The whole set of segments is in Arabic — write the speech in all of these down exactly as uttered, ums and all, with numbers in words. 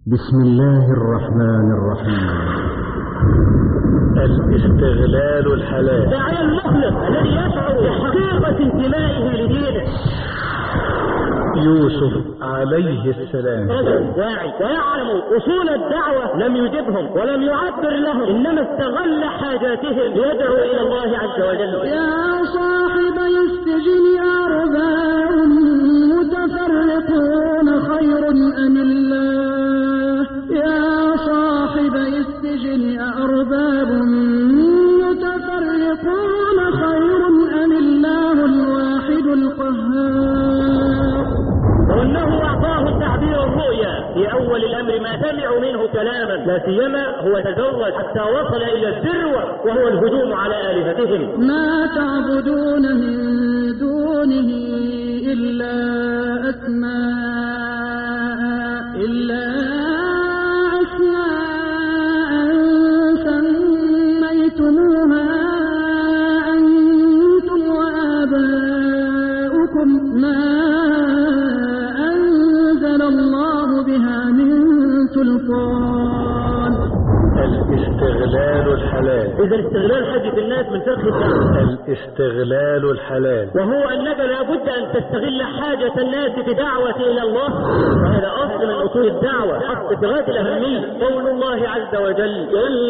بسم الله الرحمن الرحيم. الاستغلال الحلال. داعية المخلص الذي يشعر بحقيقة انتمائه لدينه. يوسف عليه السلام رجل واعي ويعلم أصول الدعوة، لم يجبهم ولم يعبر لهم، إنما استغل حاجاتهم ليدعو إلى الله عز وجل. يا صاحبي السجن أرباب متفرقون خير أم الله؟ يا صاحبي السجن أرباب متفرقون خير أم الله الواحد القهار؟ وأنه أعطاه تعبير الرؤيا في أول الأمر ما سمعوا منه كلاما، لا سيما هو تزوج حتى وصل إلى الذروة وهو الهجوم على آلهتهم. ما تعبدون من دونه إلا أسماء إلا أسماء سميتموها أنتم وآباؤكم ما الله بها من سلطان. الاستغلال الحلال. إذا استغلال حاجة الناس من فقه الدعوة. الاستغلال الحلال وهو أنك لابد أن تستغل حاجة الناس بدعوة إلى الله، وهذا أصل من أصول الدعوة حتى في غاية الأهمية. قول الله عز وجل: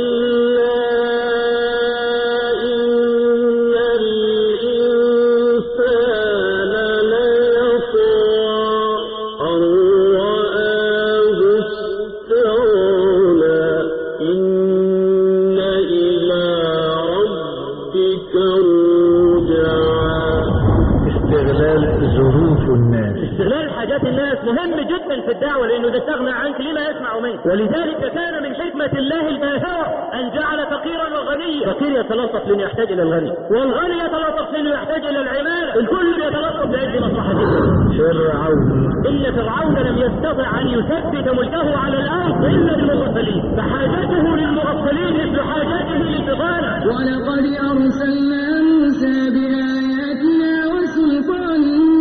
استغلال حاجات الناس مهم جدا في الدعوة، لأنه إذا استغنى عنك لما يسمع منك. ولذلك كان من حكمة الله الباهرة أن جعل فقيرا وغنيا. فقير يتلطف لأنه يحتاج إلى الغني، والغني يتلطف لأنه يحتاج إلى العمالة. الكل يتلطف لأجل مصلحته. فرعون إن فرعون لم يستطع أن يثبت ملكه على الأرض إلا بالمغفلين، فحاجته للمغفلين مثل حاجته للبطانة. ولقد أرسلنا موسى بآياتنا وسلطان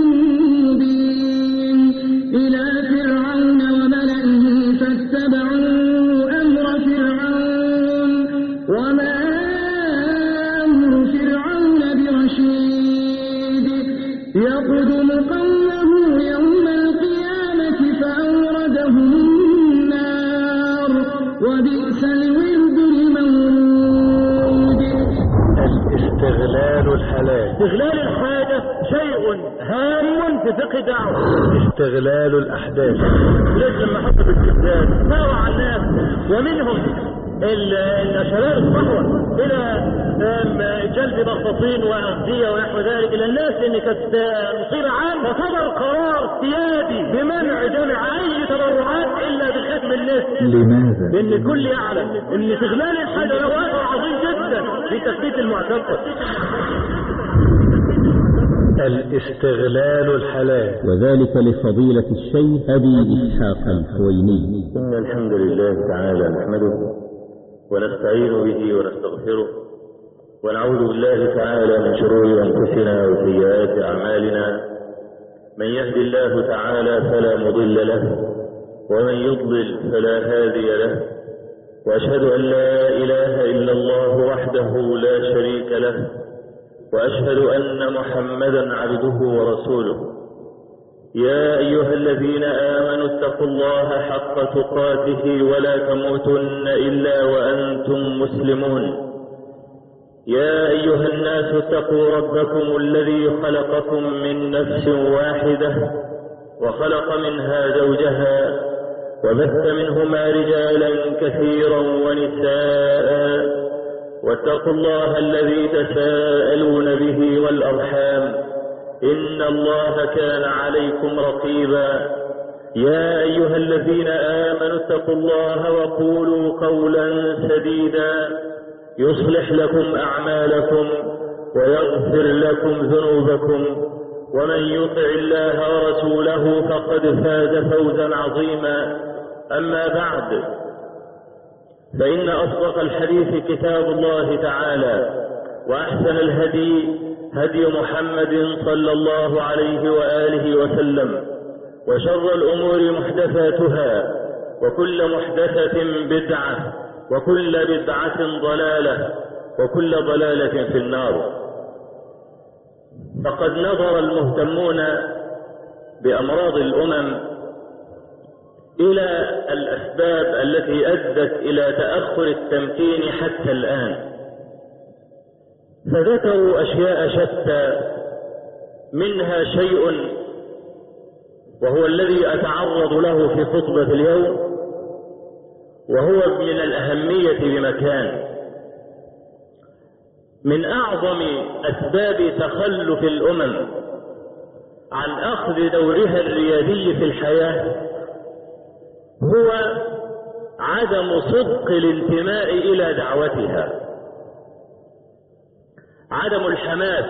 إلى فرعون وملئه فاتبعوا أمر فرعون وما أمر فرعون برشيد. يقدم قومه يوم القيامة فأوردهم النار وبئس الورد المورود. الاستغلال الحلال. استغلال الحاجة شيء هام في فقه الدعوة. استغلال الأحداث. ليش لما حصل الاستبداد ساوى الناس، ومنهم شباب الصحوة إلى جلب بطاطين وأغذية ونحو ذلك إلى الناس، لأن كانت مصيبة عامة، فصدر قرار سيادي بمنع جمع أي تبرعات إلا بختم الناس. لماذا؟ لأن الكل يعلم أن استغلال الحاجة له أثر عظيم جدا في تثبيت المعتقد. الاستغلال الحلال. وذلك لفضيلة الشيخ أبي إسحاق الحويني. إن الحمد لله تعالى نحمده ونستعين به ونستغفره ونعوذ بالله تعالى من شرور أنفسنا وسيئات أعمالنا. من يهد الله تعالى فلا مضل له ومن يضلل فلا هادي له، وأشهد أن لا إله إلا الله وحده لا شريك له، وأشهد أن محمدا عبده ورسوله. يا أيها الذين آمنوا اتقوا الله حق تقاته ولا تموتن إلا وأنتم مسلمون. يا أيها الناس اتقوا ربكم الذي خلقكم من نفس واحدة وخلق منها زوجها وبث منهما رجالا كثيرا ونساء، واتقوا الله الذي تساءلون به والأرحام إن الله كان عليكم رقيبا. يا أيها الذين آمنوا اتقوا الله وقولوا قولا سديدا يصلح لكم أعمالكم ويغفر لكم ذنوبكم، ومن يطع الله ورسوله فقد فاز فوزا عظيما. أما بعد، فإن أصدق الحديث كتاب الله تعالى، وأحسن الهدي هدي محمد صلى الله عليه وآله وسلم، وشر الأمور محدثاتها، وكل محدثة بدعة وكل بدعة ضلالة وكل ضلالة في النار. فقد نظر المهتمون بأمراض الأمم إلى الأسباب التي أدت إلى تأخر التمكين حتى الآن، فذكروا أشياء شتى، منها شيء وهو الذي أتعرض له في خطبة اليوم، وهو من الأهمية بمكان. من أعظم أسباب تخلف الأمم عن أخذ دورها الريادي في الحياة هو عدم صدق الانتماء إلى دعوتها، عدم الحماس،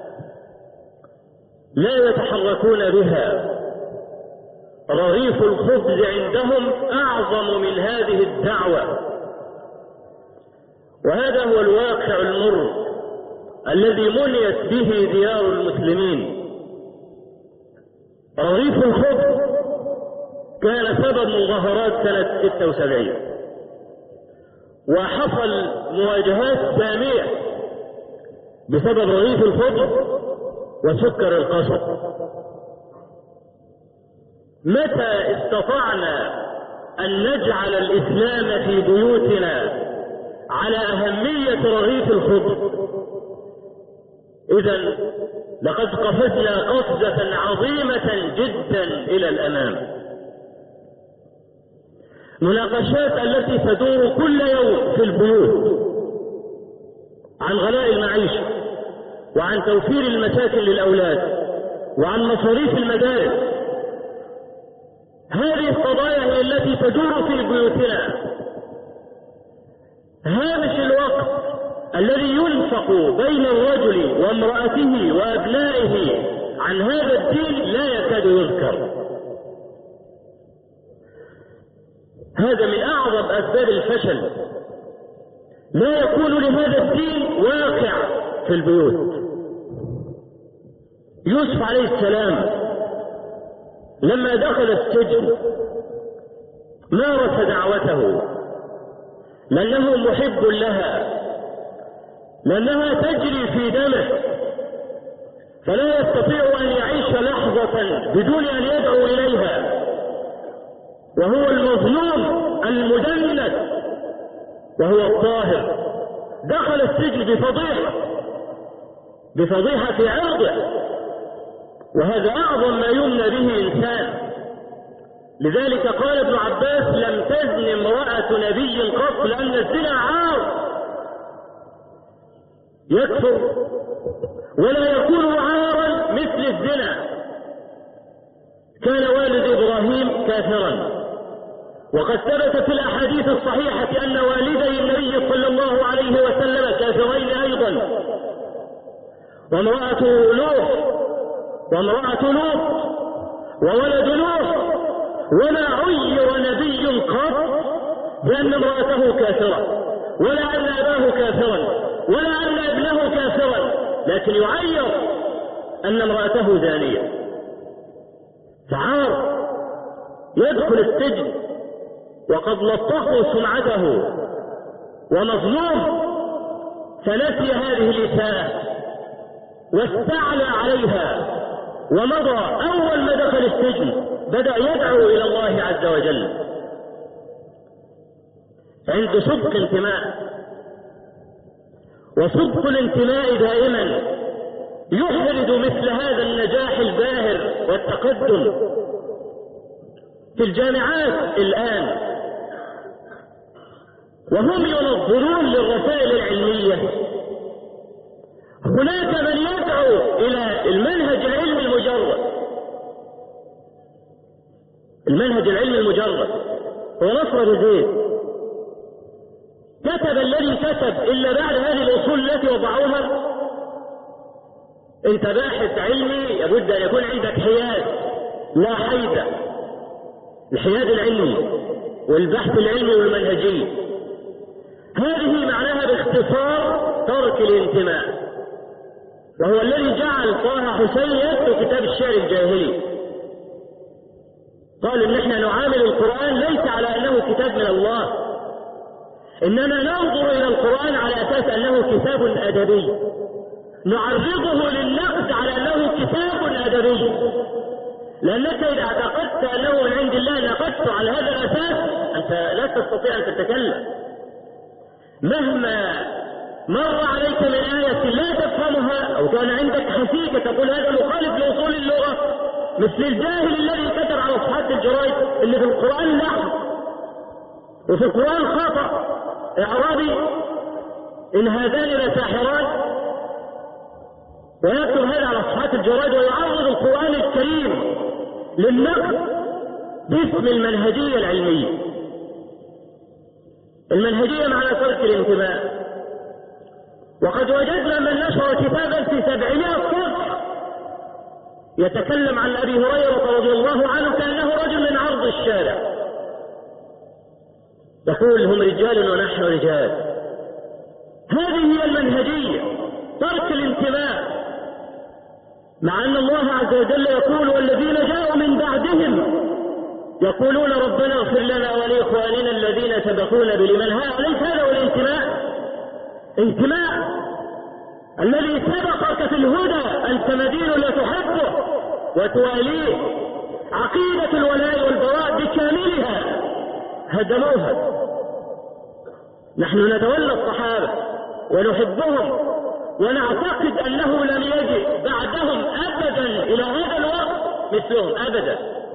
لا يتحركون بها. رغيف الخبز عندهم أعظم من هذه الدعوة، وهذا هو الواقع المر الذي منيت به ديار المسلمين. رغيف الخبز كان سبب مظاهرات سنة ستة وسبعين، وحصل مواجهات سامية بسبب رغيف الخبز وسكر القصب. متى استطعنا أن نجعل الإسلام في بيوتنا على أهمية رغيف الخبز؟ إذن لقد قفزنا قفزة عظيمة جدا إلى الأمام. مناقشات التي تدور كل يوم في البيوت عن غلاء المعيشة وعن توفير المساكن للأولاد وعن مصاريف المدارس، هذه القضايا هي التي تدور في بيوتنا. هامش الوقت الذي ينفق بين الرجل وامرأته وأبنائه عن هذا الدين لا يكاد يذكر. هذا من أعظم أسباب الفشل. لا يكون لهذا الدين واقع في البيوت. يوسف عليه السلام لما دخل السجن مارس دعوته لأنه محب لها، لأنها تجري في دمه، فلا يستطيع أن يعيش لحظة بدون أن يدعو إليها، وهو المظلوم المدنس وهو الطاهر. دخل السجن بفضيحة بفضيحة في عرضه، وهذا أعظم ما يمنى به إنسان. لذلك قال ابن عباس: لم تزن امرأة نبي قط، لأن الزنا عار، يكفر ولا يكون عارا مثل الزنا. كان والد إبراهيم كافرا، وقد ثبت في الأحاديث الصحيحة أن والدي النبي صلى الله عليه وسلم كافرين أيضا، وامرأة لوط وامرأة لوط وولد لوط، وما عير نبي قط بأن امرأته كافرة، ولا أن أباه كافرا، ولا أن ابنه كافرا، لكن يعير أن امرأته زانية. فعار يدخل السجن وقد لطخوا سمعته ومظلوم، فنسي هذه الإساءة واستعلى عليها، ومضى. أول ما دخل السجن بدأ يدعو إلى الله عز وجل، عنده صدق انتماء، وصدق الانتماء دائما يحرز مثل هذا النجاح الباهر والتقدم. في الجامعات الآن وهم ينظرون للرسائل العلمية، هناك من يدعو إلى المنهج العلمي المجرد. المنهج العلمي المجرد هو نصر زيد، كتب الذي كتب إلا بعد هذه الأصول التي وضعوها. أنت باحث علمي لابد أن يكون عندك حياد، لا حيدة. الحياد العلمي والبحث العلمي والمنهجي، هذه معناها باختصار ترك الانتماء، وهو الذي جعل طه حسين يكتب كتاب الشعر الجاهلي. قال إن احنا نعامل القرآن ليس على أنه كتاب من الله، إنما ننظر إلى القرآن على أساس أنه كتاب أدبي، نعرضه للنقد على أنه كتاب أدبي، لأنك إذا اعتقدت أنه من عند الله نقدت على هذا الأساس أنت لا تستطيع أن تتكلم. مهما مر عليك من آية لا تفهمها أو كان عندك حسيكة تقول هذا مخالف لأصول اللغة، مثل الجاهل الذي كتب على صفحات الجرايد اللي في القرآن لحن وفي القرآن خطأ إعرابي إن هذان لساحران، ويكتب هذا على صفحات الجرايد ويعرض القرآن الكريم للنقد باسم المنهجية العلمية. المنهجية معنى ترك الانتماء، وقد وجدنا من نشر كتابا في سبعمائة صفحة يتكلم عن أبي هريرة رضي الله عنه كأنه رجل من عرض الشارع، يقول هم رجال ونحن رجال. هذه هي المنهجية، ترك الانتماء، مع أن الله عز وجل يقول والذين جاءوا من بعدهم يقولون ربنا اغفر لنا ولإخواننا الذين سبقونا بالإيمان. أليس هذا هو الانتماء؟ انتماء الذي سبقك في الهدى أنت مدين لتحبه وتواليه. عقيدة الولاء والبراء بكاملها هدموها. نحن نتولى الصحابة ونحبهم ونعتقد أنه لم يجد بعدهم أبدا إلى هذا الوقت مثلهم أبدا.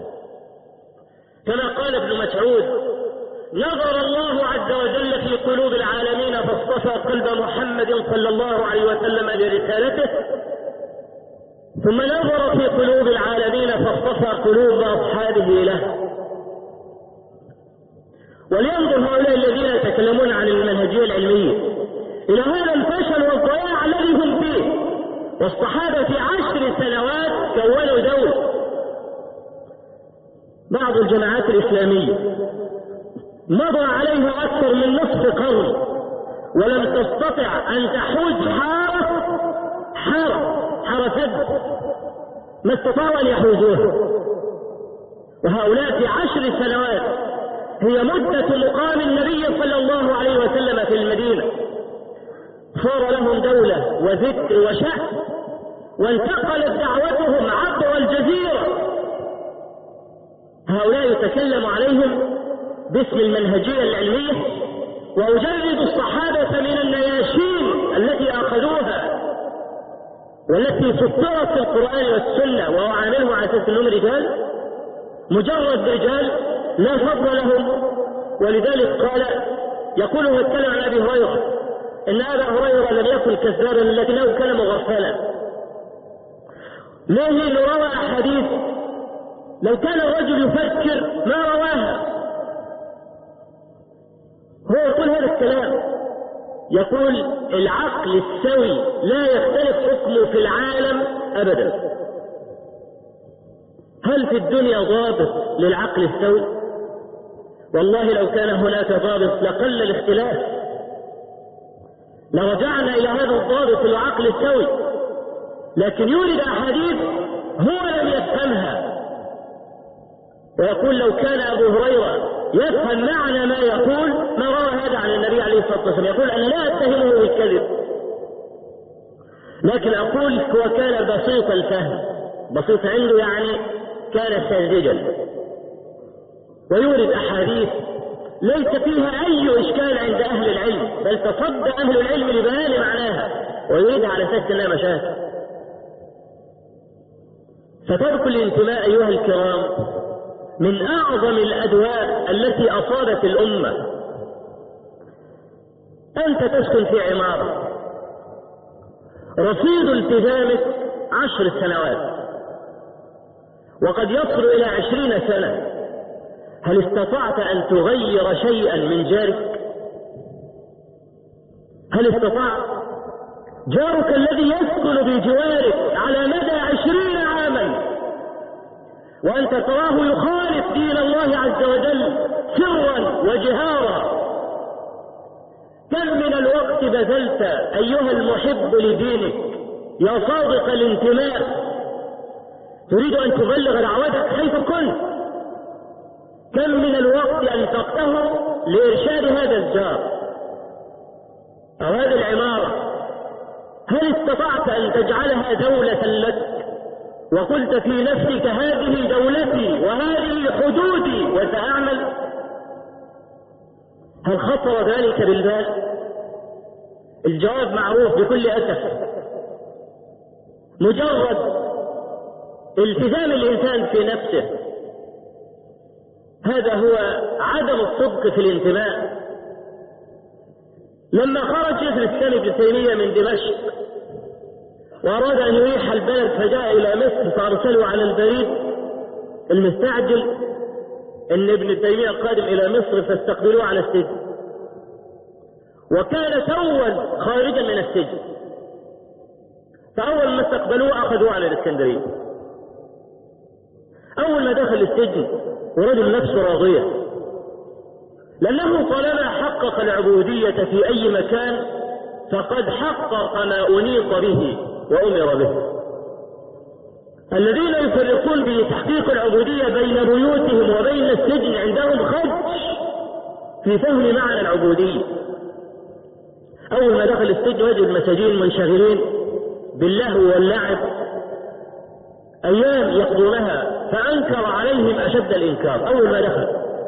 كما قال ابن مسعود نظر الله عز وجل في قلوب العالمين فاصطفى قلب محمد صلى الله عليه وسلم لرسالته، ثم نظر في قلوب العالمين فاصطفى قلوب أصحابه له. ولينظر هؤلاء الذين يتكلمون عن المنهجية العلمية إلى هذا الفشل والضياع الذي هم فيه. والصحابة في عشر سنوات كونوا دولة. بعض الجماعات الإسلامية مضى عليها أكثر من نصف قرن ولم تستطع أن تحوز حارة حارة حارة سد، ما استطاعوا أن يحوزوها. وهؤلاء في عشر سنوات هي مدة مقام النبي صلى الله عليه وسلم في المدينة، صار لهم دولة وذكر وشأن، وانتقلت دعوتهم عبر الجزيرة. هؤلاء يتكلم عليهم باسم المنهجية العلمية، وأجرد الصحابة من النياشين التي أخذوها والتي سطرت في القرآن والسنة وهو عاملهم على أساس أنهم رجال، مجرد رجال لا فضل لهم. ولذلك قال يقول ويتكلم عن أبي هريرة إن أبا هريرة لم يكن كذابا لكنه كان مغفلا. ليه إنه روى أحاديث لو كان الرجل يفكر ما رواها. هو يقول هذا الكلام، يقول العقل السوي لا يختلف حكمه في العالم أبدا. هل في الدنيا ضابط للعقل السوي؟ والله لو كان هناك ضابط لقل الاختلاف، لرجعنا إلى هذا الضابط العقل السوي. لكن يورد أحاديث هو لم يفهمها، ويقول لو كان أبو هريرة يفهم معنى ما يقول ما روى هذا عن النبي عليه الصلاة والسلام. يقول أنا لا أتهمه بالكذب، لكن أقول هو كان بسيط الفهم، بسيط عنده يعني كان ساذجا. ويورد أحاديث ليس فيها أي إشكال عند أهل العلم، بل تصدى أهل العلم لبيان معناها ويريدها على أساس أنها مشاكل. فترك الانتماء أيها الكرام من أعظم الأدواء التي أصابت الأمة. أنت تسكن في عمارة رصيد التزامك عشر سنوات وقد يصل إلى عشرين سنة، هل استطعت أن تغير شيئا من جارك؟ هل استطعت؟ جارك الذي يسكن بجوارك على مدى عشرين عاما وأنت تراه يخالف دين الله عز وجل سرا وجهارا، كم من الوقت بذلت أيها المحب لدينك يا صادق الانتماء تريد أن تبلغ دعوتك حيث كنت؟ كم من الوقت أنفقته لإرشاد هذا الجار أو هذه العمارة؟ هل استطعت أن تجعلها دولة لك وقلت في نفسك هذه دولتي وهذه حدودي وسأعمل؟ هل خطر ذلك بالبال؟ الجواب معروف بكل أسف. مجرد التزام الإنسان في نفسه هذا هو عدم الصدق في الانتماء. لما خرج شيخ الإسلام ابن تيمية من دمشق وأراد أن يريح البلد فجاء إلى مصر فأرسلوا على البريد المستعجل أن ابن تيمية قادم إلى مصر فاستقبلوه على السجن، وكان توا خارجا من السجن، فأول ما استقبلوه أخذوه على الإسكندرية. أول ما دخل السجن ورجل نفسه راضية، لأنه طالما حقق العبودية في أي مكان فقد حقق ما أنيط به وأمر به. الذين يفرقون بتحقيق العبودية بين بيوتهم وبين السجن عندهم خدش في فهم معنى العبودية. أول ما دخل السجن وجد المساجين منشغلين باللهو واللعب أيام يقضونها، فأنكر عليهم أشد الإنكار أول ما دخل،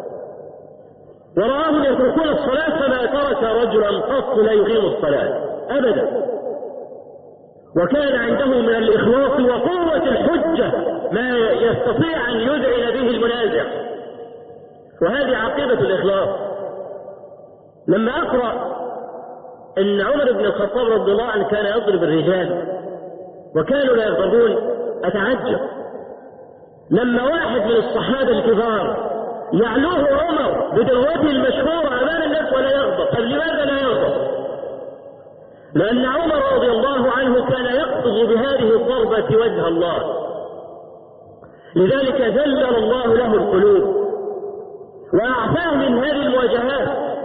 ورآهم يتركون الصلاة فما ترك رجلا قط لا يقيم الصلاة أبدا، وكان عنده من الإخلاص وقوة الحجة ما يستطيع أن يذعن به المنازع، وهذه عقيدة الإخلاص. لما أقرأ أن عمر بن الخطاب رضي الله عنه كان يضرب الرجال وكانوا لا يغضبون أتعجب. لما واحد من الصحابة الكبار يعلوه عمر بدعوته المشهورة أمام الناس ولا يغضب، طب لماذا لا يغضب؟ لأن عمر رضي الله عنه كان يقصد بهذه الضربة وجه الله، لذلك ذلل الله له القلوب وأعفاه من هذه المواجهات.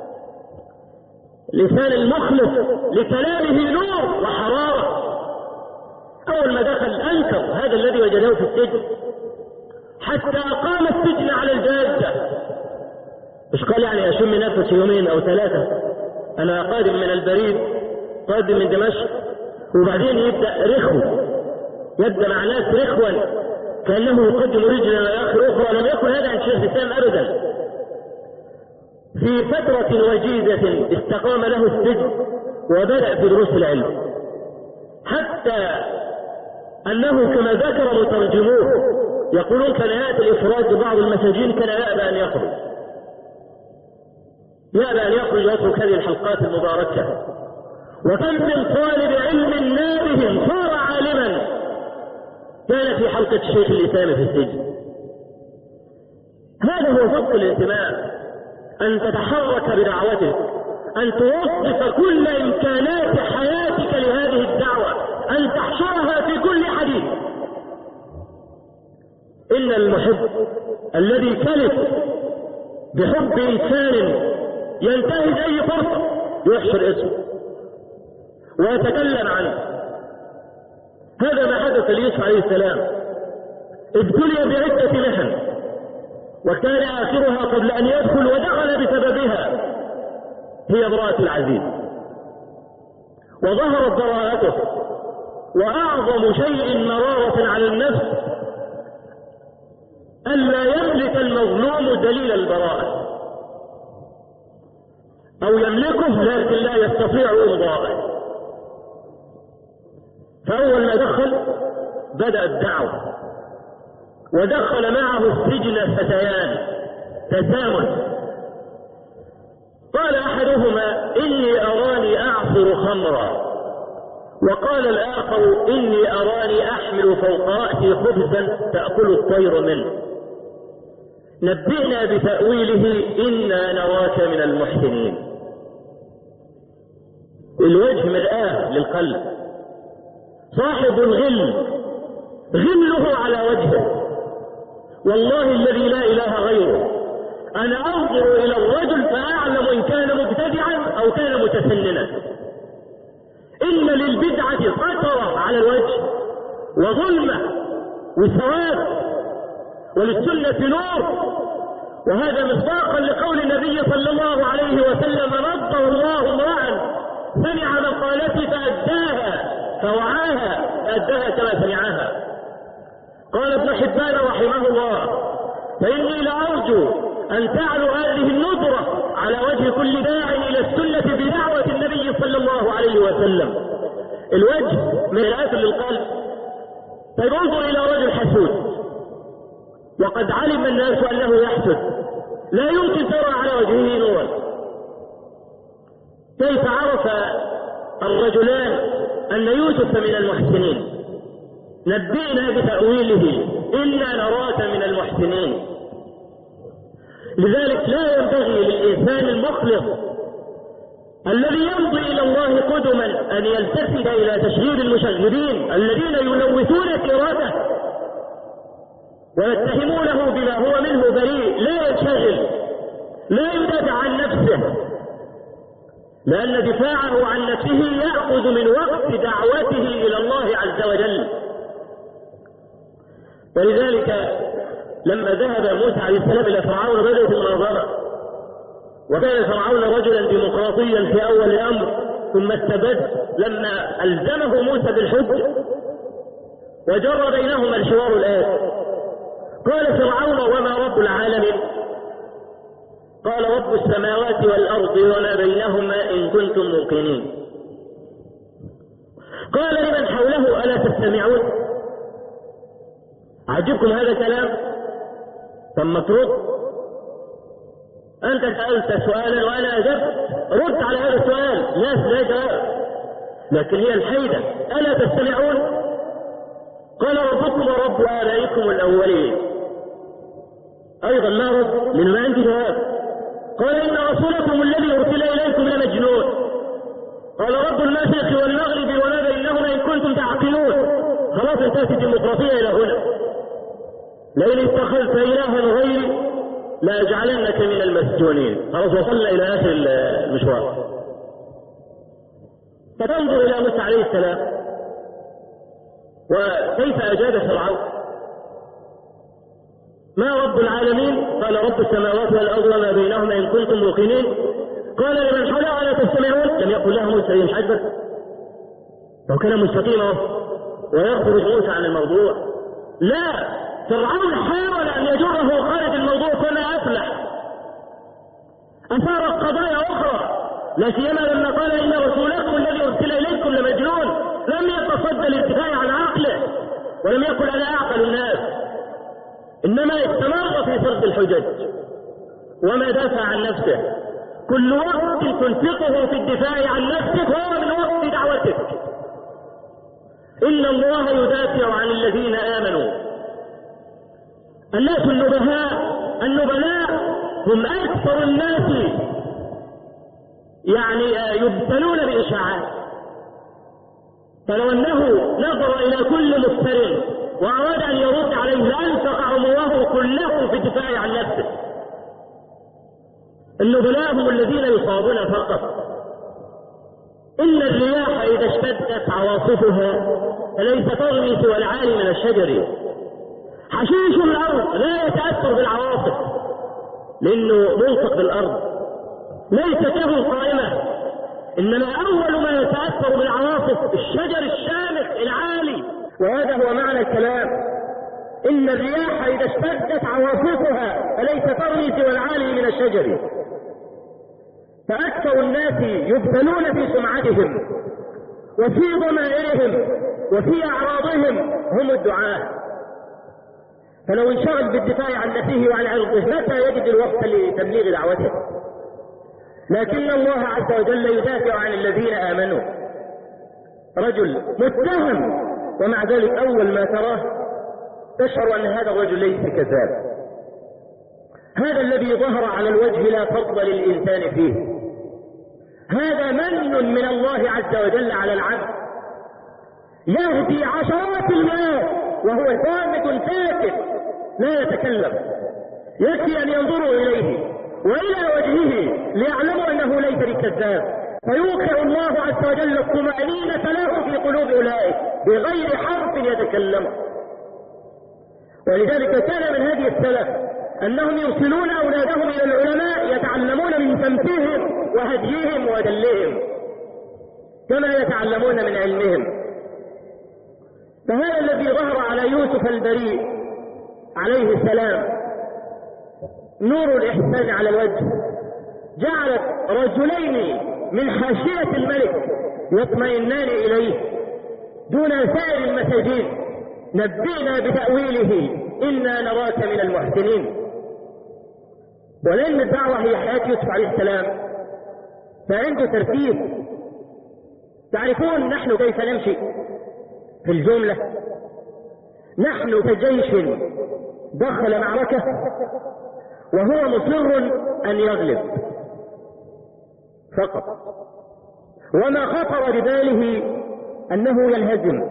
لسان المخلص لكلامه نور وحرارة. أول ما دخل أنكر هذا الذي وجده في السجن حتى أقام السجن على الجادة. مش قال يعني أشم نفس يومين أو ثلاثة، أنا قادم من البريد قادم من دمشق، وبعدين يبدأ رخو، يبدأ مع ناس رخوا كأنه يقدم رجلا ويأخر أخرى. لم يكن هذا عن شيخ الإسلام أبدا. في فترة وجيزة استقام له السجن وبدأ في دروس العلم، حتى أنه كما ذكر مترجموه يقولون كان يأتي الإفراد ببعض المساجين كان يأبى أن يخرج، يأبى أن يخرج ويترك هذه الحلقات المباركة. وكم من طالب علم نابه صار عالما كان في حلقة الشيخ الإسلام في السجن. هذا هو فضل الانتماء، أن تتحرك بدعوتك، أن توظف كل إمكانات حياتك لهذه الدعوة، أن تحشرها في كل حديث. إن المحب الذي كلف بحب إنسان ينتهز أي فرصة يحشر اسمه ويتكلم عنه. هذا ما حدث ليوسف عليه السلام، ابتلي بعدة محن وكان آخرها قبل أن يدخل ودخل بسببها هي امرأة العزيز، وظهرت براءته. وأعظم شيء مرارة على النفس ألا يملك المظلوم دليل البراءة، أو يملكه لكن لا يستطيع إمضاءه. فأول ما دخل بدأ الدعوة، ودخل معه السجن فتيان تسامن. قال أحدهما إني أراني أعصر خمرا، وقال الآخر إني أراني أحمل فوق رأسي خبزا تأكل الطير منه، نبئنا بتأويله إنا نراك من المحسنين. الوجه مرآة للقلب. صاحب الغل غله على وجهه، والله الذي لا إله غيره أنا أنظر إلى الرجل فأعلم إن كان مبتدعا أو كان متسننا. إن للبدعة قطرة على الوجه وظلمة وسواد، وللسنة نور، وهذا مصداقا لقول النبي صلى الله عليه وسلم: نضر الله امرأ سمع مقالتي فأداها فوعاها فأداها كما سمعها. قال ابن حبان رحمه الله: فإني لأرجو أن تعلو هذه النظرة على وجه كل داع إلى السنة بدعوة النبي صلى الله عليه وسلم. الوجه مرآة للقلب. طيب انظر إلى رجل حسود، وقد علم الناس أنه يحسد، لا يمكن ترى على وجهه نورا. كيف عرف الرجلان أن يوسف من المحسنين؟ نبئنا بتأويله إنا نراك من المحسنين. لذلك لا ينبغي للإنسان المخلص الذي يمضي إلى الله قدما أن يلتفت إلى تشغيل المشغلين الذين يلوثون سيرته ويتهمونه بما هو منه بريء. لا ينشغل، لا يدافع عن نفسه، لأن دفاعه عن نفسه يأخذ من وقت دعوته إلى الله عز وجل. ولذلك لما ذهب موسى عليه السلام إلى فرعون بدأت المناظرة، وكان فرعون رجلا ديمقراطيا في أول الأمر، ثم استبد لما ألزمه موسى بالحج وجر بينهما الحوار الآن. قال فرعون: وما رب العالمين؟ قال: رب السماوات والأرض وما بينهما إن كنتم موقنين. قال لمن حوله: ألا تستمعون؟ عجبكم هذا الكلام؟ ثم ترد. أنت سألت سؤالا وأنا أجبت، رد على هذا السؤال. لا لا جواب، لكن هي الحيدة: ألا تستمعون؟ قال: ربكم ورب آبائكم الأولين. أيضا ما رد، لأنه ما عندي جواب. قال: إن رسولكم الذي أرسل إليكم لمجنون. قال: رب المشرق والمغرب وما بينهما إن كنتم تعقلون. خلاص انتهت الديمقراطية إلى هنا. لئن اتخذت إلها غيري لأجعلنك من المسجونين. خلاص وصلنا إلى آخر المشوار. فتنظر إلى موسى عليه السلام وكيف أجاب فرعون. ما رب العالمين؟ قال: رب السماوات والأرض وما بينهما إن كنتم موقنين. قال لمن حوله: ألا تستمعون؟ لم يقل له موسى: مش عاجبك؟ لو كان مستقيما ويخرج موسى عن الموضوع. لا، فرعون حاول أن يجره خارج الموضوع فما أفلح. أثارت قضايا أخرى، لا سيما لما قال: إن رسولكم الذي أرسل إليكم لمجنون. لم يتصدى للدفاع عن عقله، ولم يقل: أنا أعقل الناس، إنما استمر في سرد الحجج وما دافع عن نفسه. كل وقت تنفقه في الدفاع عن نفسك هو من وقت دعوتك. إن الله يدافع عن الذين آمنوا. الناس النبهاء النبلاء هم أكثر الناس يعني يبتلون بإشاعات. فلو أنه نظر إلى كل مفتر وأراد أن يرد عليه لأنفق عمره كله في الدفاع عن نفسه. النبلاء هم الذين يصابون فقط. إن الرياح إذا اشتدت عواصفها فليس ترمي سوى العالي من الشجر. حشيش الأرض لا يتأثر بالعواصف لأنه ملصق بالأرض، ليست له قائمة. إنما أول ما يتأثر بالعواصف الشجر الشامخ العالي. وهذا هو معنى الكلام: إن الرياح إذا اشتدت عواصفها فليس ترمي سوى العالي من الشجر. فأكثر الناس يبتلون في سمعتهم وفي ضمائرهم وفي أعراضهم هم الدعاة. فلو انشغل بالدفاع عن نفسه وعن عرضه متى يجد الوقت لتبليغ دعوته؟ لكن الله عز وجل يدافع عن الذين آمنوا. رجل متهم ومع ذلك أول ما تراه تشعر أن هذا الرجل ليس كذاب. هذا الذي ظهر على الوجه لا فضل للإنسان فيه. هذا من من الله عز وجل على العبد، يهدي عشرات المئات وهو ثابت ساكت لا يتكلم. يكفي أن ينظروا إليه وإلى وجهه ليعلموا أنه ليس بكذاب، فيوقع الله عز وجل الطمأنينة له في قلوب أولئك بغير حرف يتكلم. ولذلك كان من هدي السلف أنهم يرسلون أولادهم إلى العلماء يتعلمون من سمتهم وهديهم ودلهم كما يتعلمون من علمهم. فهذا الذي ظهر على يوسف البريء عليه السلام نور الإحسان على الوجه، جعلت رجلين من حاشية الملك يطمئنان إليه دون سائر المساجين: نبئنا بتأويله إنا نراك من المحسنين. ولأن الدعوة هي حياة يوسف عليه السلام فعنده تركيز. تعرفون نحن كيف نمشي في الجملة؟ نحن كجيش دخل معركة وهو مصر أن يغلب فقط، وما خطر بباله أنه ينهزم.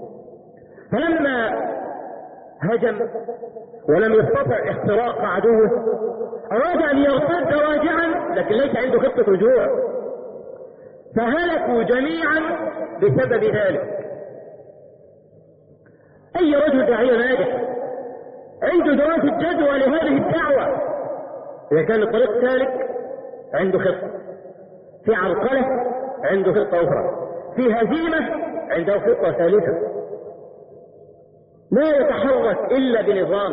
فلما هجم ولم يستطع اختراق عدوه أراد أن يرتد راجعا، لكن ليس عنده خطة رجوع، فهلكوا جميعا بسبب ذلك. أي رجل داعية ناجح عنده دراسة جدوى لهذه الدعوة، إذا كان الطريق سالك عنده خطة، في عرقلة عنده خطة أخرى، في هزيمة عنده خطة ثالثة، لا يتحرك إلا بنظام.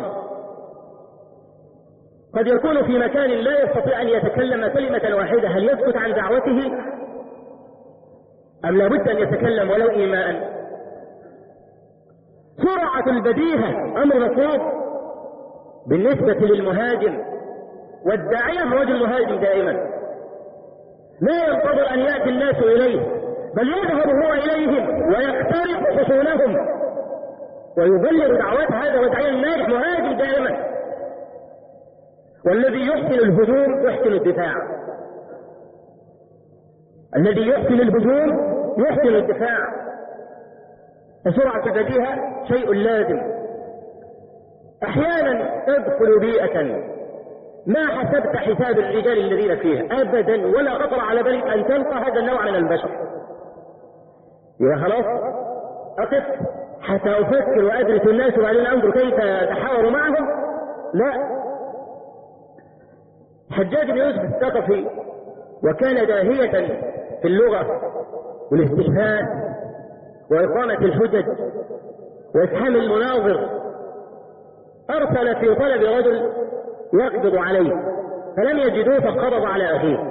قد يكون في مكان لا يستطيع أن يتكلم كلمة واحدة، هل يسكت عن دعوته أم لابد أن يتكلم ولو إيماء؟ سرعة البديهة أمر مطلوب بالنسبة للمهاجم، والداعية رجل مهاجم دائما لا ينتظر أن يأتي الناس إليه، بل يذهب هو إليهم ويقترب حصولهم ويبلغ دعوات. هذا وداعية الناجح مهاجم دائما، والذي يحسن الهجوم يحسن الدفاع، الذي يحسن الهجوم يحسن الدفاع. فسرعة البديهة شيء لازم. أحيانا تدخل بيئة ما حسبت حساب الرجال الذين فيها أبدا، ولا خطر على بالك أن تلقى هذا النوع من البشر. يا خلاص أقف حتى أفكر وأدرس الناس وبعدين أنظر كيف أتحاور معهم؟ لا. حجاج بن يوسف الثقفي وكان داهية في اللغة والاستشهاد وإقامة الحجج وإفحام المناظر، أرسل في طلب رجل يقبض عليه فلم يجدوه فقبض على أخيه.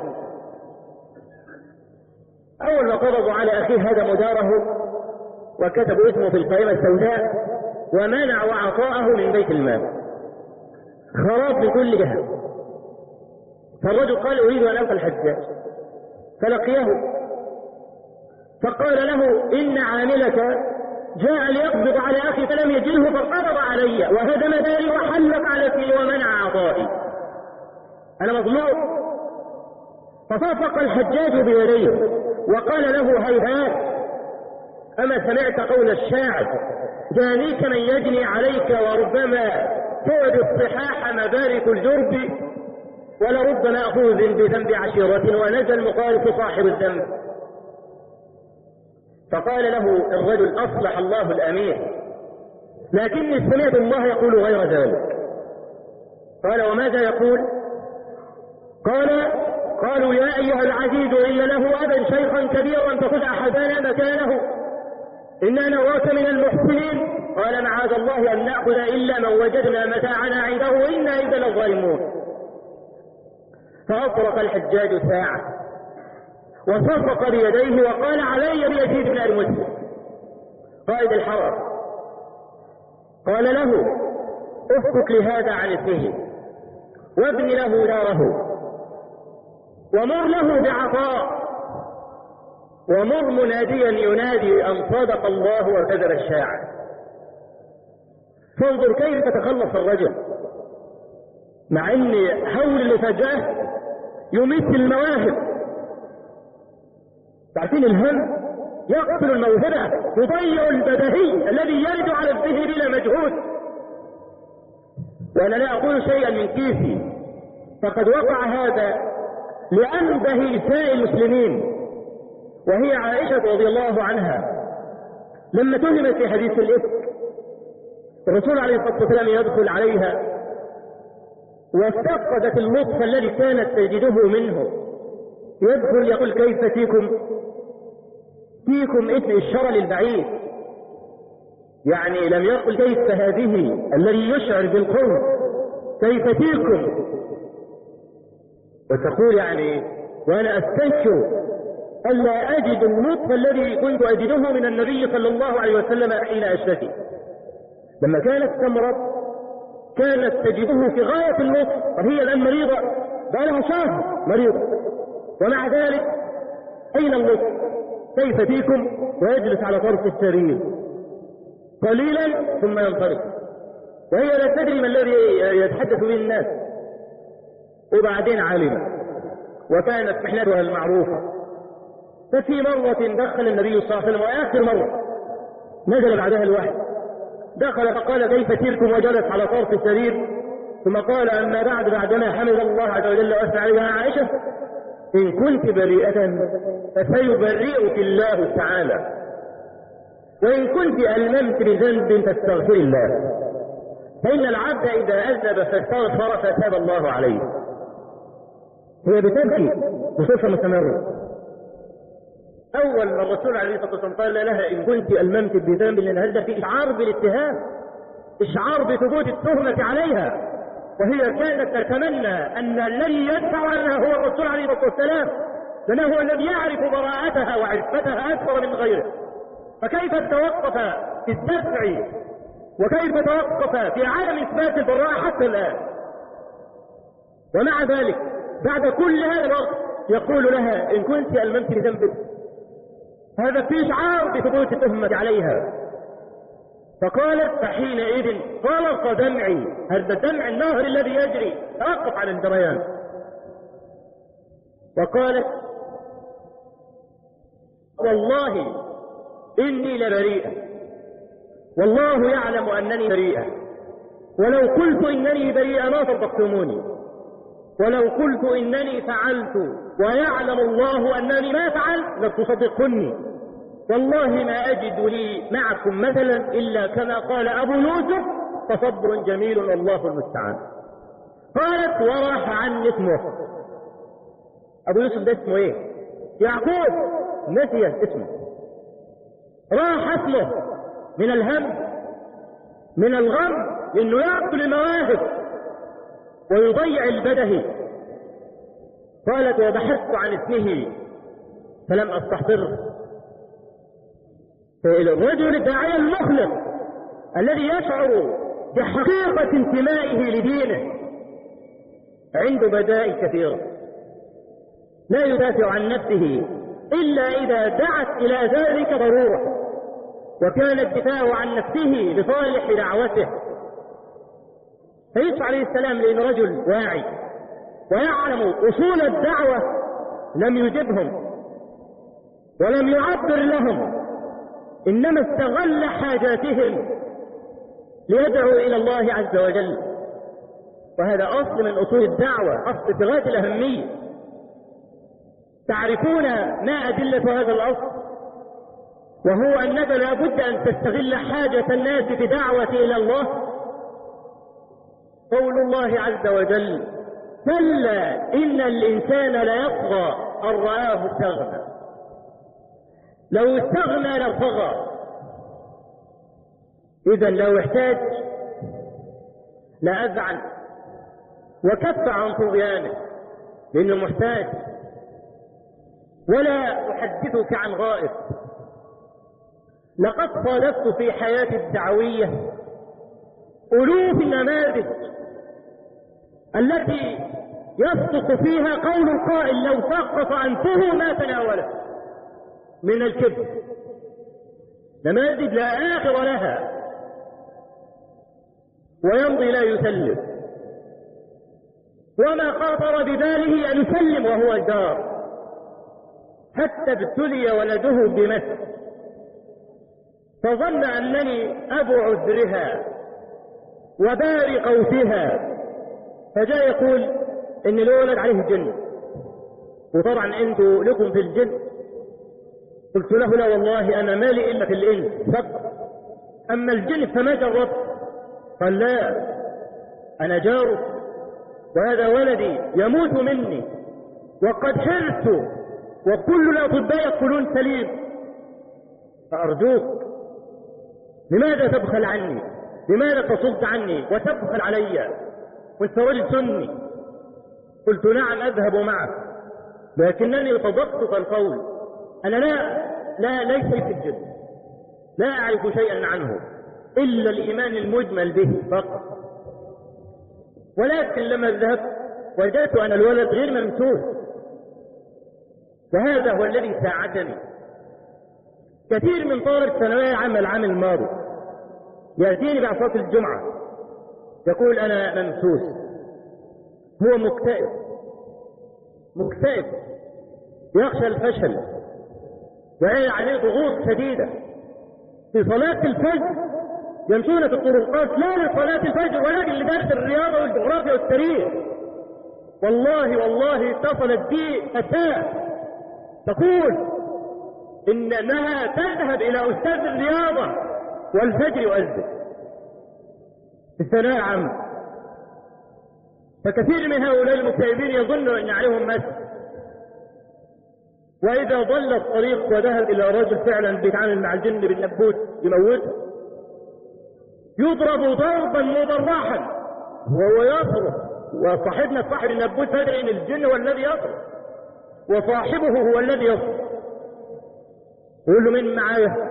أول ما قبضوا على أخيه هذا مداره وكتبوا اسمه في القائمة السوداء ومنعوا عطاءه من بيت المال، خراب من كل جهة. فالرجل قال أريد أن ألقى الحجاج، فلقيه فقال له إن عاملك جاء ليقبض على أخي فلم يجده فقبض علي وهدم داري وحلق على اسمي ومنع عطائي، أنا مظلوم. فصفق الحجاج بيديه وقال له هيهات، أما سمعت قول الشاعر جانيك من يجني عليك وربما تعد الصحاح مبارك الجرب ولرب مأخوذ بذنب عشيرة ونجى المخالف صاحب الذنب. فقال له الرجل أصلح الله الأمير لكني سمعت الله يقول غير ذلك. قال وماذا يقول؟ قال قالوا يا أيها العزيز إن له أبا شيخا كبيرا فخذ أحدنا مكانه إنا نراك من المحسنين. قال معاذ الله أن نأخذ إلا من وجدنا متاعنا عنده إنا إذا لظالمون. فأطرق الحجاج ساعة وصفق بيديه وقال علي بيزيد بن المسلم قائد الحرس. قال له افك لهذا عن اسمه وابن له داره ومر له بعطاء ومر مناديا ينادي أن صدق الله وكذب الشاعر. فانظر كيف تتخلص الرجل مع ان هول الفجاه يمس المواهب. تعرفين الهم يقتل الموهبة، يضيع البدهي الذي يرد على الذهن بلا مجهود. وانا لا اقول شيئا من كيسي، فقد وقع هذا لأنبه نساء المسلمين وهي عائشة رضي الله عنها لما تهمت في حديث الإفك الرسول عليه الصلاة والسلام يدخل عليها وافتقدت اللطف الذي كانت تجده منه. يدخل يقول كيف فيكم فيكم اسم الشرل البعيد، يعني لم يقل كيف هذه الذي يشعر بالقرب، كيف فيكم، وتقول يعني وانا استنكر الا اجد اللطف الذي كنت اجده من النبي صلى الله عليه وسلم حين اشتكي. لما كانت تمرض كانت تجده في غاية اللطف، وهي الان مريضة بقى لها شهر مريضة، ومع ذلك اين اللطف؟ كيف فيكم؟ ويجلس على طرف السرير قليلا ثم ينطلق، وهي لا تدري ما الذي يتحدث به الناس. وبعدين علم وكانت محنتها المعروفة. ففي مرة دخل النبي صلى الله عليه وسلم، وآخر مرة نزل بعدها الوحي، دخل فقال كيف تلكم، وجلس على طرف السرير، ثم قال أما بعد بعدما حمد الله عز وجل وأثنى عليها عائشة إن كنت بريئة فسيبرئك الله تعالى، وإن كنت ألممت بذنب فاستغفر الله، فإن العبد إذا أذنب فاستغفر فتاب الله عليه. هي بتبكي بصفة مستمرة. أول ما الرسول عليه الصلاة والسلام قال لها إن كنت ألممت بذنب، لأن هذا في إشعار بالاتهام، إشعار بثبوت التهمة عليها، وهي كانت تتمنى أن الذي يدفع عنها هو الرسول عليه الصلاة والسلام، لأنه هو الذي يعرف براءتها وعفتها أكثر من غيره. فكيف توقف في الدفع وكيف توقف في عدم إثبات البراءة حتى الآن؟ ومع ذلك بعد كل هذا الوقت يقول لها إن كنت ألممت بذنبك، هذا في إشعار بثبوت التهمة عليها. فقالت فحينئذ طلق دمعي، هذا الدمع النهر الذي يجري توقف عن الجريان. وقالت والله إني لبريئة، والله يعلم أنني بريئة، ولو قلت إنني بريئة ما صدقتموني، ولو قلت إنني فعلت ويعلم الله أنني ما فعلت لتصدقني، والله ما أجد لي معكم مثلا إلا كما قال أبو يوسف فصبر جميل والله المستعان. قالت وراح عني اسمه. أبو يوسف ده اسمه إيه؟ يعقوب، نسي اسمه، راح اسمه من الهم من الغم، لأنه يأكل المواهب ويضيع البدهي. قالت وبحثت عن اسمه فلم أستحضره. الرجل الداعية المخلص الذي يشعر بحقيقة انتمائه لدينه عنده بدائل كثيرة، لا يدافع عن نفسه إلا إذا دعت إلى ذلك ضرورة، وكان الدفاع عن نفسه لصالح دعوته. فيوسف عليه السلام لأن رجل واعي ويعلم أصول الدعوة لم يجبهم ولم يعبر لهم، إنما استغل حاجاتهم ليدعو إلى الله عز وجل. وهذا أصل من أصول الدعوة، أصل في غاية الأهمية. تعرفون ما أدلة هذا الأصل؟ وهو أنك لا بد أن تستغل حاجة الناس في دعوة إلى الله. قول الله عز وجل كلا إن الإنسان ليطغى أن رآه استغنى. لو استغنى لطغى، إذا لو احتاج لأذعن وكف عن طغيانه لأنه محتاج. ولا أحدثك عن غائب، لقد صادفت في حياتي الدعوية ألوف النماذج التي يصدق فيها قول القائل لو سقط أنفه ما تناوله من الكبر، نماذج لا آخر لها، ويمضي لا يسلم، وما خاطر بباله أن يسلم وهو جار، حتى ابتلي ولده بمس فظن أنني أبو عذرها وبار قوتها، فجاء يقول إن الولد عليه جن، وطبعا أنتوا لكم في الجن. قلت له لا والله أنا مالي إلا في الإنس فقط، أما الجن فما جربت. قال لا أنا جاره وهذا ولدي يموت مني وقد حرت وكل الأطباء يقولون سليم، فأرجوك لماذا تبخل عني؟ لماذا تصد عني وتبخل علي وانت رجل سني؟ قلت نعم أذهب معك، لكنني تضبط القول، أنا لا لا ليس في الجد، لا أعرف شيئا عنه إلا الإيمان المجمل به فقط. ولكن لما ذهبت وجدت أن الولد غير ممسوس، وهذا هو الذي ساعدني. كثير من طلبة الثانوية العامة العام الماضي يأتيني بعد صلاة الجمعة يقول أنا ممسوس، هو مكتئب مكتئب يخشى الفشل وعليه عليه ضغوط شديدة. في صلاة الفجر يمشون في الطرقات لا لصلاة الفجر ولكن لدرس الرياضة والجغرافيا والتاريخ. والله والله اتصلت بي فتاة تقول إن انها تذهب الى استاذ الرياضة والفجر يؤذن في الثانوية العامة. فكثير من هؤلاء المكتئبين يظنوا ان عليهم مس، واذا ضل الطريق وذهب الى رجل فعلا بيتعامل مع الجن بالنبوت يموته، يضرب ضربا مبرحا وهو يصرخ، وصاحبنا صاحب النبوت تدري ان الجن هو الذي يصرخ وصاحبه هو الذي يصرخ. يقول له من معايا؟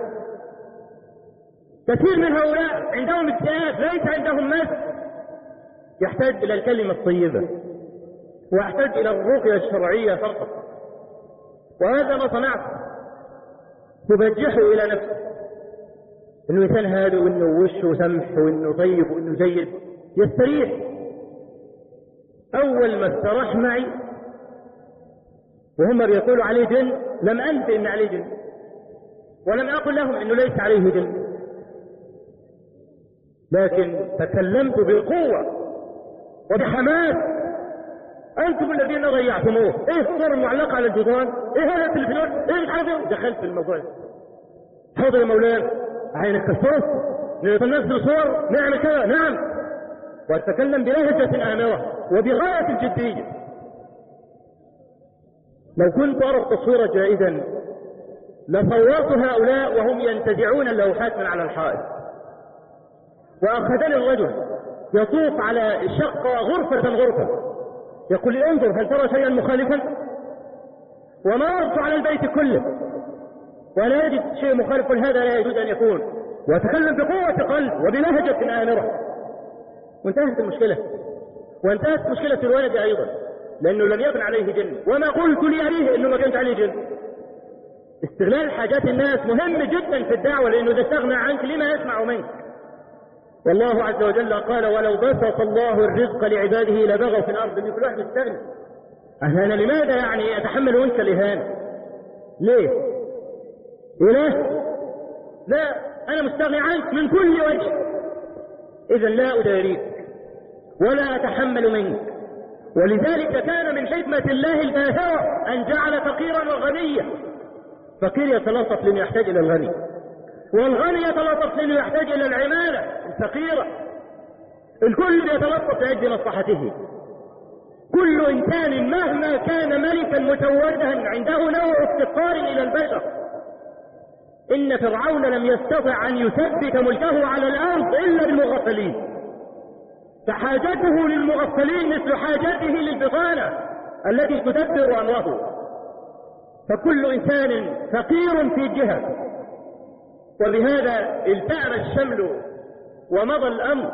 كثير من هؤلاء عندهم اكتئاب ليس عندهم مس، يحتاج الى الكلمة الطيبة ويحتاج الى الرقية الشرعية فقط. وهذا ما صنعت، تبجحه الى نفسه انه انسان هادئ وانه وشه سمح وانه طيب وانه جيد يستريح. اول ما استراح معي وهم بيقولوا عليه جن لم انف ان عليه جن، ولم اقل لهم انه ليس عليه جن، لكن تكلمت بقوة وبحماس. انتم الذين ضيعتموه، ايه الصور المعلقة على الجدران، ايه هذا التلفزيون، ايه مش عارف ايه. دخلت في الموضوع، حاضر يا مولانا عينك كسرت ننزل صور نعمل كذا، نعم، واتكلم بلهجة آمرة وبغاية الجدية. لو كنت أرى التصوير جائزا لصورت هؤلاء وهم ينتزعون اللوحات من على الحائط. وأخذني الرجل يطوف على الشقة غرفة غرفة يقول لي انظر هل ترى شيئا مخالفا؟ ومررت على البيت كله ولا يجد شيء مخالف، هذا لا يجوز أن يكون، وتكلم بقوة قلب وبلهجة آمرة، وانتهت المشكلة. وانتهت مشكلة الولد أيضا لأنه لم يكن عليه جن، وما قلت لأبيه أنه ما كانت عليه جن. استغلال حاجات الناس مهم جدا في الدعوة، لأنه إذا استغنى عنك لما يسمع منك. والله عز وجل قال ولو بسط الله الرزق لعباده لبغوا في الأرض، من كل واحد مستغني. أنا لماذا يعني أتحمل أنت الإهانة؟ ليه؟ إله؟ لا، أنا مستغني عنك من كل وجه، إذا لا أداريك ولا أتحمل منك. ولذلك كان من حكمة الله الباهرة أن جعل فقيرا وغنيا. فقير يتلطف لأنه يحتاج إلى الغني، والغني يتلطف لأنه يحتاج إلى العمالة الفقيرة. الكل يتلطف لأجل مصلحته. كل إنسان مهما كان ملكا متوجها عنده نوع افتقار إلى البشر. إن فرعون لم يستطع أن يثبت ملكه على الأرض إلا بالمغفلين، فحاجته للمغفلين مثل حاجته للبطانة التي تدبر أمره. فكل إنسان فقير في جهة، وبهذا التأم الشمل ومضى الأمر.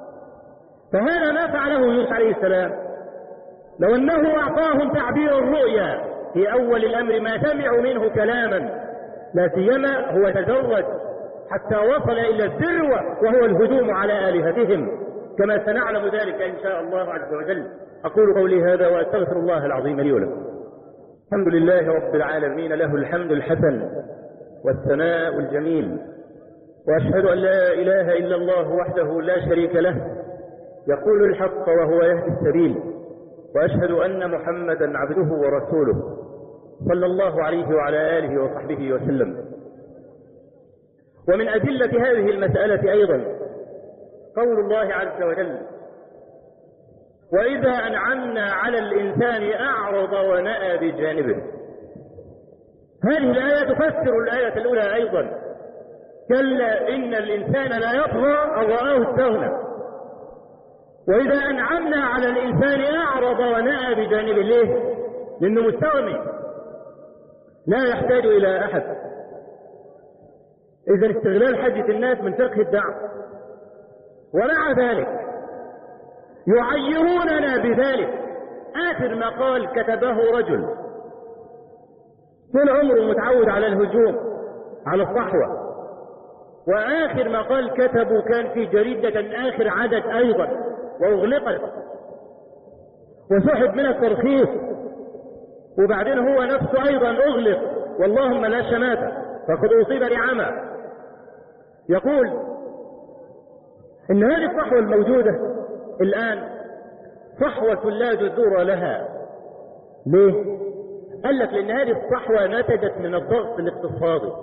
فهذا ما فعله يوسف عليه السلام. لو أنه أعطاهم تعبير الرؤيا في أول الأمر ما سمعوا منه كلاما، لا سيما هو تزوج حتى وصل إلى الذروة وهو الهجوم على آلهتهم، كما سنعلم ذلك إن شاء الله عز وجل. أقول قولي هذا وأستغفر الله العظيم لي ولكم. الحمد لله رب العالمين، له الحمد الحسن والثناء الجميل، وأشهد أن لا إله إلا الله وحده لا شريك له يقول الحق وهو يهدي السبيل، وأشهد أن محمدا عبده ورسوله صلى الله عليه وعلى آله وصحبه وسلم. ومن أدلة هذه المسألة أيضا قول الله عز وجل وإذا أنعمنا على الإنسان أعرض ونأى بجانبه. هذه الآية تفسر الآية الأولى أيضا. كلا إن الإنسان لا يطغى أن رآه استغنى. وإذا أنعمنا على الإنسان أعرض ونأى بجانبه. ليه؟ لأنه مستغني لا يحتاج إلى أحد. إذا استغلال حاجة الناس من فقه الدعوة. ومع ذلك يعيروننا بذلك. آخر مقال كتبه رجل طول عمره متعود على الهجوم على الصحوة، وآخر مقال كتبه كان في جريدة آخر عدد أيضا وأغلقت وسحب منها الترخيص، وبعدين هو نفسه أيضا أغلق واللهم لا شماتة فقد أصيب بعمى. يقول إن هذه الصحوة الموجودة الآن صحوة لا جذور لها. ليه؟ قال لك لأن هذه الصحوة نتجت من الضغط الاقتصادي.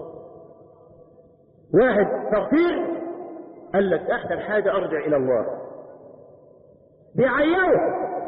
واحد فقير قال لك أحسن حاجة أرجع إلى الله، بيعيره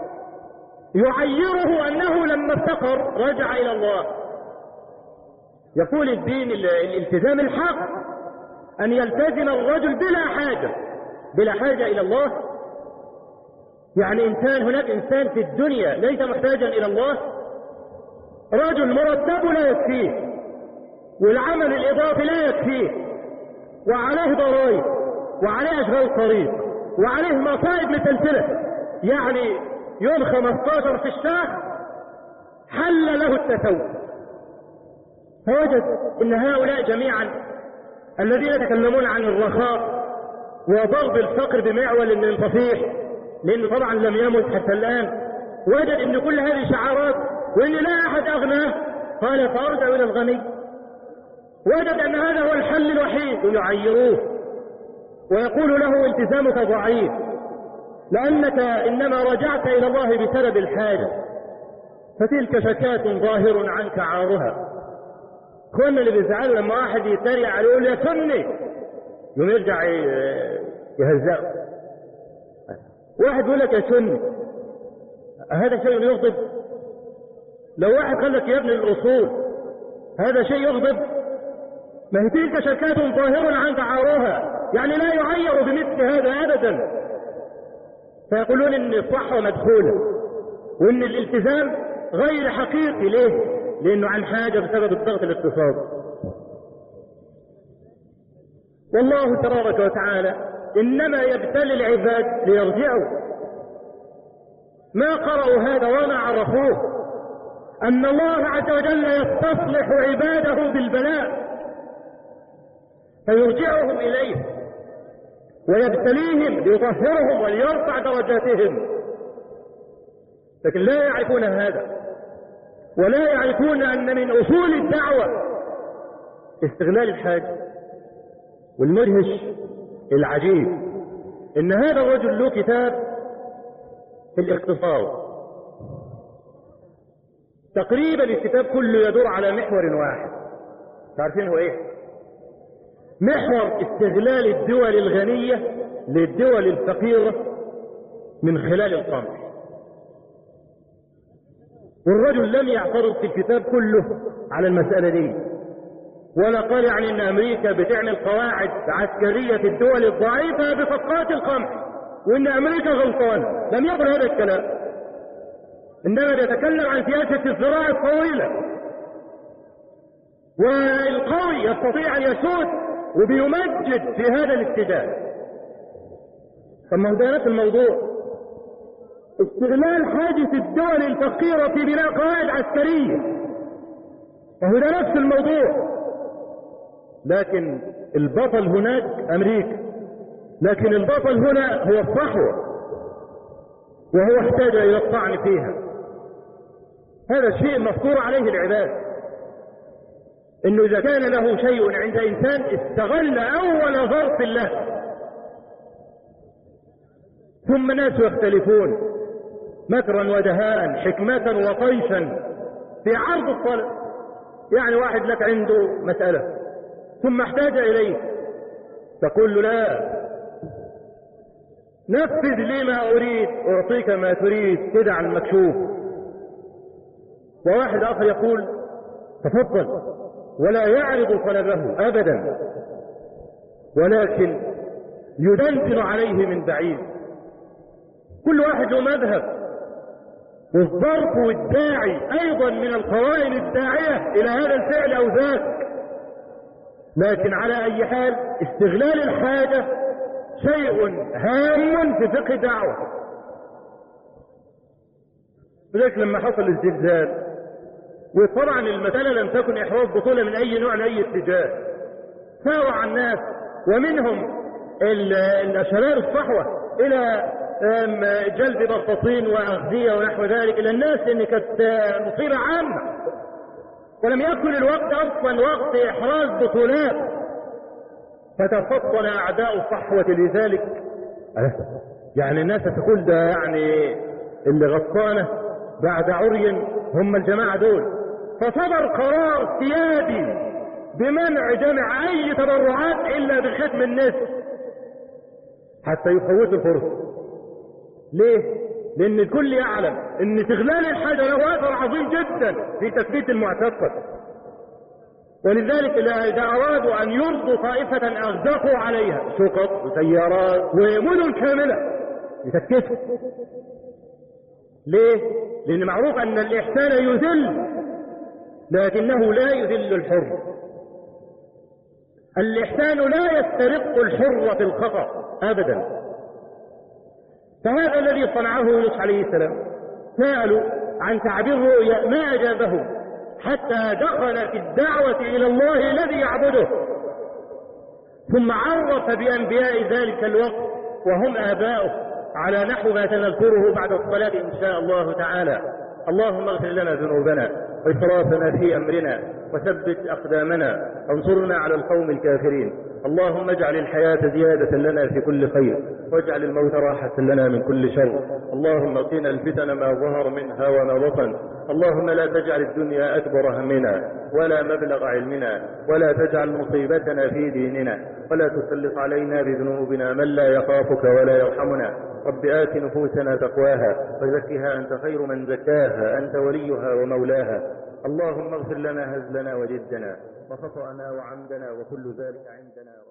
يعيره أنه لما افتقر رجع إلى الله. يقول الدين الالتزام الحق أن يلتزم الرجل بلا حاجة بلا حاجة إلى الله. يعني إنسان هناك إنسان في الدنيا ليس محتاجا إلى الله، رجل مرتبه لا يكفيه والعمل الإضافي لا يكفيه وعليه ضرائب وعليه أشغال طريق وعليه مصائب متسلسلة، يعني يوم خمستاشر في الشهر حل له التسوق. فوجد ان هؤلاء جميعا الذين يتكلمون عن الرخاء وضرب الفقر بمعول من صفيح، لانه طبعا لم يمت حتى الان، وجد ان كل هذه شعارات وان لا احد اغناه، قال فارجع الى الغني. وجد ان هذا هو الحل الوحيد ويعيروه ويقول له التزامك ضعيف لانك انما رجعت الى الله بسبب الحاجه، فتلك شكاة ظاهر عنك عارها. اخواننا اللي بيزعلوا لما واحد يتريق عليه يقول يا سني يوم يرجع يهزقه. واحد يقول لك يا سني هذا شيء يغضب. لو واحد قال لك يا ابن الاصول هذا شيء يغضب. ما هي تلك شكاة ظاهر عنك عارها، يعني لا يعير بمثل هذا ابدا. فيقولون ان الصحوة مدخولة وان الالتزام غير حقيقي. ليه؟ لانه عن حاجة بسبب الضغط الاقتصادي. والله تبارك وتعالى انما يبتلي العباد ليرجعوا. ما قرأوا هذا وما عرفوه ان الله عز وجل يستصلح عباده بالبلاء فيرجعهم اليه ويبتليهم ليطهرهم وليرفع درجاتهم، لكن لا يعرفون هذا ولا يعرفون ان من اصول الدعوة استغلال الحاجة. والمدهش العجيب ان هذا الرجل له كتاب في الاقتصاد، تقريبا الكتاب كله يدور على محور واحد. تعرفين هو ايه؟ محور استغلال الدول الغنية للدول الفقيرة من خلال القمح. والرجل لم يعترض في الكتاب كله على المسألة دي، ولا قال يعني ان امريكا بتعمل قواعد عسكرية في الدول الضعيفة بصفقات القمح وان امريكا غلطانة. لم يقل هذا الكلام، انما يتكلم عن سياسة الزراعة الطويلة والقوي يستطيع ان يسود وبيمجد في هذا الاتجاه. ثم هذا نفس الموضوع، استغلال حاجة الدول الفقيرة في بناء قواعد عسكرية، وهو ده نفس الموضوع. لكن البطل هناك امريكا، لكن البطل هنا هو الصحوة، وهو احتاج الى الطعن فيها. هذا الشيء مفطور عليه العباد، انه اذا كان له شيء عند انسان استغل اول ظرف له. ثم الناس يختلفون مكرا ودهاء حكمة وطيشا في عرض الطلب. يعني واحد لك عنده مسألة ثم احتاج اليه تقول له لا، نفذ لي ما أريد أعطيك ما تريد، كده على المكشوف. وواحد آخر يقول تفضل، ولا يعرض طلبه أبدا، ولكن يدندن عليه من بعيد. كل واحد له مذهب، والظرف والداعي أيضا من القوائم الداعية إلى هذا الفعل أو ذاك. لكن على أي حال استغلال الحاجة شيء هام في فقه الدعوة. لذلك لما حصل الزلزال، وطبعا المسألة لم تكن إحراز بطولة من أي نوع لأي اتجاه، ساوى الناس ومنهم الشباب الصحوة إلى جلب بطاطين وأغذية ونحو ذلك إلى الناس، لأن كانت مصيبة عامة، ولم يكن الوقت أصلا وقت إحراز بطولات. فتفطن أعداء الصحوة لذلك. يعني الناس تقول ده يعني اللي غطانه بعد عري هم الجماعة دول. فصدر قرار سيادي بمنع جمع أي تبرعات إلا بختم النسب حتى يفوتوا الفرصة. ليه؟ لأن الكل يعلم أن استغلال الحاجة له أثر عظيم جدا في تثبيت المعتقد. ولذلك إذا أرادوا أن يرضوا طائفة أغدقوا عليها شقق وسيارات ومدن كاملة يسكتوا. ليه؟ لأن معروف أن الإحسان يذل، لكنه لا يذل الحر. الإحسان لا يسترق الحر في الخطأ أبدا. فهذا الذي صنعه يونس عليه السلام، سألوا عن تعبير رؤيا ما أجابه حتى دخل في الدعوة إلى الله الذي يعبده، ثم عرف بأنبياء ذلك الوقت وهم آباؤه على نحو ما سنذكره بعد الصلاة إن شاء الله تعالى. اللهم اغفر لنا ذنوبنا وإسرافنا في أمرنا وثبت أقدامنا وانصرنا على القوم الكافرين. اللهم اجعل الحياة زيادة لنا في كل خير، واجعل الموت راحة لنا من كل شر. اللهم قنا الفتن ما ظهر منها وما بطن. اللهم لا تجعل الدنيا أكبر همنا ولا مبلغ علمنا، ولا تجعل مصيبتنا في ديننا، ولا تسلط علينا بذنوبنا من لا يخافك ولا يرحمنا. رب آت نفوسنا تقواها وزكها أنت خير من زكاها، أنت وليها ومولاها. اللهم اغفر لنا هزلنا وجدنا وخطأنا وعمدنا وكل ذلك عندنا.